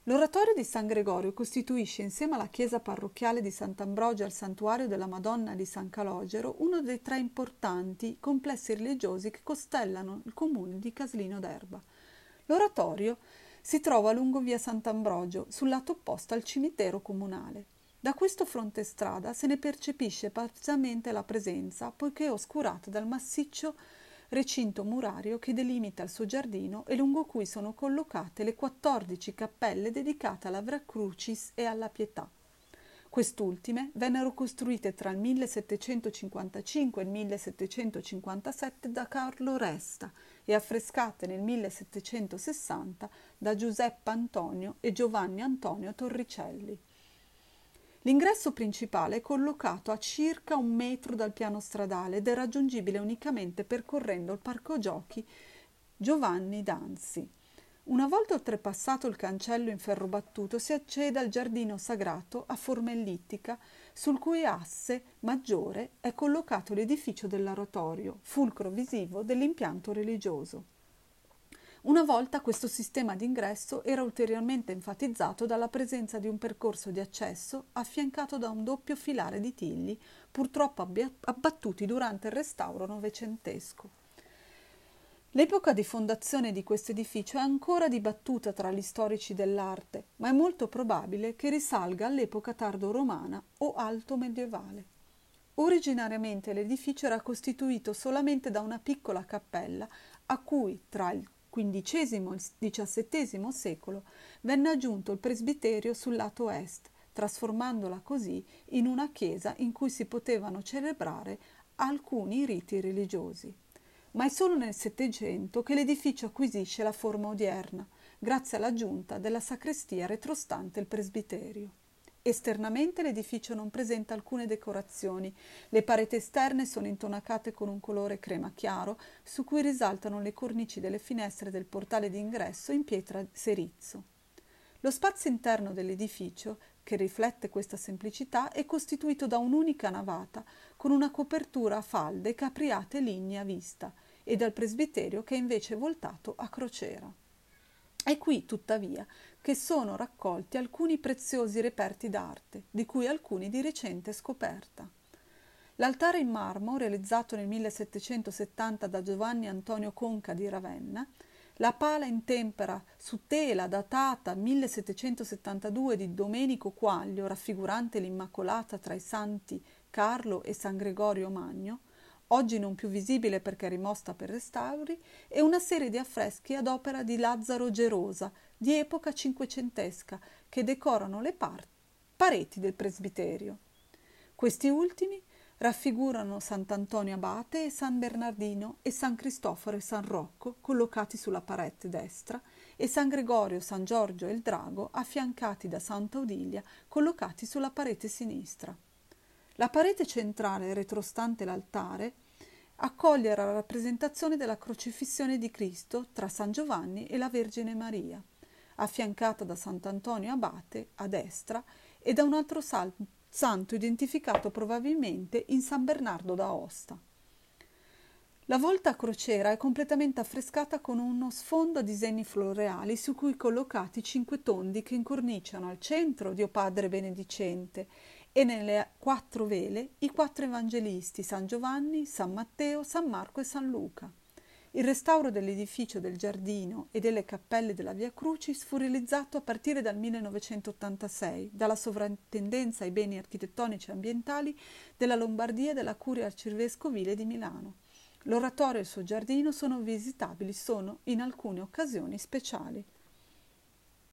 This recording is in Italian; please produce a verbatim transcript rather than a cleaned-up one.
L'oratorio di San Gregorio costituisce, insieme alla chiesa parrocchiale di Sant'Ambrogio e al santuario della Madonna di San Calogero, uno dei tre importanti complessi religiosi che costellano il comune di Caslino d'Erba. L'oratorio si trova lungo via Sant'Ambrogio, sul lato opposto al cimitero comunale. Da questo fronte strada se ne percepisce parzialmente la presenza, poiché è oscurata dal massiccio recinto murario che delimita il suo giardino e lungo cui sono collocate le quattordici cappelle dedicate alla Vera Crucis e alla Pietà. Quest'ultime vennero costruite tra il millesettecentocinquantacinque e il millesettecentocinquantasette da Carlo Resta e affrescate nel millesettecentosessanta da Giuseppe Antonio e Giovanni Antonio Torricelli. L'ingresso principale è collocato a circa un metro dal piano stradale ed è raggiungibile unicamente percorrendo il parco giochi Giovanni d'Anzi. Una volta oltrepassato il cancello in ferro battuto si accede al giardino sagrato a forma ellittica, sul cui asse maggiore è collocato l'edificio dell'oratorio, fulcro visivo dell'impianto religioso. Una volta questo sistema d'ingresso era ulteriormente enfatizzato dalla presenza di un percorso di accesso affiancato da un doppio filare di tigli, purtroppo abbattuti durante il restauro novecentesco. L'epoca di fondazione di questo edificio è ancora dibattuta tra gli storici dell'arte, ma è molto probabile che risalga all'epoca tardo-romana o alto medievale. Originariamente l'edificio era costituito solamente da una piccola cappella a cui, tra il quindicesimo e il diciassettesimo secolo, venne aggiunto il presbiterio sul lato est, trasformandola così in una chiesa in cui si potevano celebrare alcuni riti religiosi. Ma è solo nel Settecento che l'edificio acquisisce la forma odierna, grazie all'aggiunta della sacrestia retrostante il presbiterio. Esternamente l'edificio non presenta alcune decorazioni. Le pareti esterne sono intonacate con un colore crema chiaro, su cui risaltano le cornici delle finestre del portale d'ingresso in pietra serizzo. Lo spazio interno dell'edificio, che riflette questa semplicità, è costituito da un'unica navata, con una copertura a falde e capriate lignee a vista, e dal presbiterio che è invece voltato a crociera. È qui, tuttavia, che sono raccolti alcuni preziosi reperti d'arte, di cui alcuni di recente scoperta. L'altare in marmo, realizzato nel millesettecentosettanta da Giovanni Antonio Conca di Ravenna, la pala in tempera su tela datata millesettecentosettantadue di Domenico Quaglio, raffigurante l'Immacolata tra i santi Carlo e San Gregorio Magno, oggi non più visibile perché rimossa per restauri, e una serie di affreschi ad opera di Lazzaro Gerosa, di epoca cinquecentesca, che decorano le par- pareti del presbiterio. Questi ultimi raffigurano Sant'Antonio Abate e San Bernardino e San Cristoforo e San Rocco collocati sulla parete destra e San Gregorio, San Giorgio e il Drago affiancati da Santa Odilia collocati sulla parete sinistra. La parete centrale retrostante l'altare accoglie la rappresentazione della crocifissione di Cristo tra San Giovanni e la Vergine Maria, affiancata da Sant'Antonio Abate a destra e da un altro sal- santo identificato probabilmente in San Bernardo d'Aosta. La volta a crociera è completamente affrescata con uno sfondo a disegni floreali su cui collocati cinque tondi che incorniciano al centro Dio Padre Benedicente e nelle quattro vele i quattro evangelisti San Giovanni, San Matteo, San Marco e San Luca. Il restauro dell'edificio del giardino e delle cappelle della Via Crucis fu realizzato a partire dal millenovecentottantasei dalla Sovrintendenza ai beni architettonici e ambientali della Lombardia e della Curia arcivescovile di Milano. L'oratorio e il suo giardino sono visitabili solo in alcune occasioni speciali.